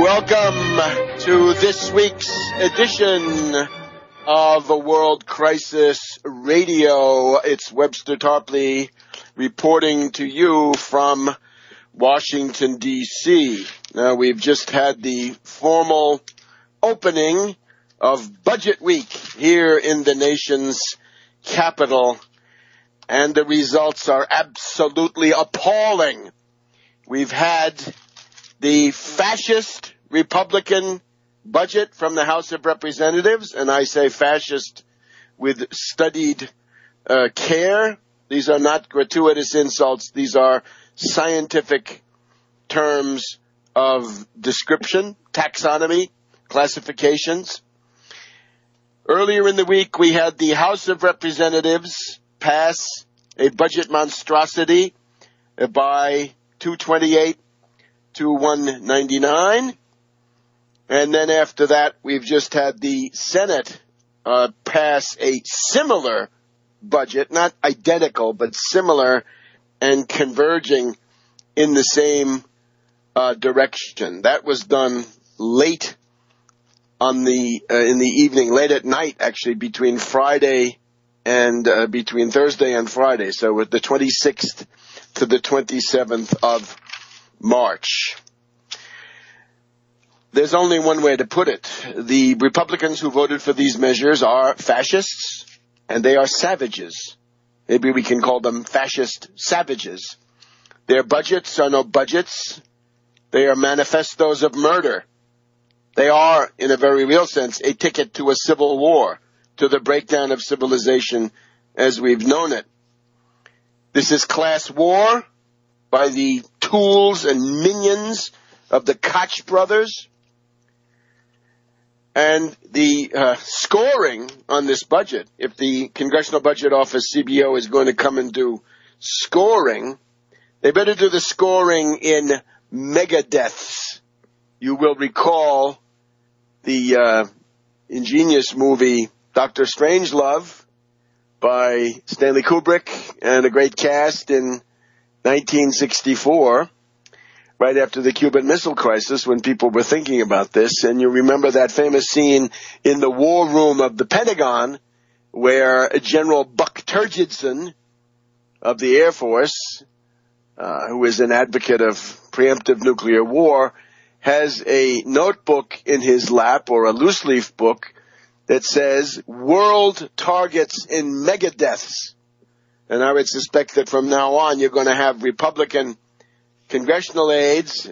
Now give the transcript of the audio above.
Welcome to this week's edition of the World Crisis Radio. It's Webster Tarpley reporting to you from Washington, D.C. Now, we've just had the formal opening of Budget Week here in the nation's capital, and the results are absolutely appalling. We've had the fascist Republican budget from the House of Representatives, and I say fascist with studied care. These are not gratuitous insults. These are scientific terms of description, taxonomy, classifications. Earlier in the week, we had the House of Representatives pass a budget monstrosity by 228 to 199. And then after that, we've just had the Senate pass a similar budget, not identical, but similar and converging in the same direction. That was done late on in the evening, late at night, actually, between Friday and between Thursday and Friday. So with the 26th to the 27th of March. There's only one way to put it. The Republicans who voted for these measures are fascists, and they are savages. Maybe we can call them fascist savages. Their budgets are no budgets. They are manifestos of murder. They are, in a very real sense, a ticket to a civil war, to the breakdown of civilization as we've known it. This is class war by the tools and minions of the Koch brothers. And the scoring on this budget, if the Congressional Budget Office, CBO, is going to come and do scoring, they better do the scoring in megadeaths. You will recall the ingenious movie Dr. Strangelove by Stanley Kubrick and a great cast in 1964, right after the Cuban Missile Crisis, when people were thinking about this. And you remember that famous scene in the war room of the Pentagon where General Buck Turgidson of the Air Force, who is an advocate of preemptive nuclear war, has a notebook in his lap, or a loose leaf book, that says world targets in megadeaths. And I would suspect that from now on you're going to have Republican congressional aides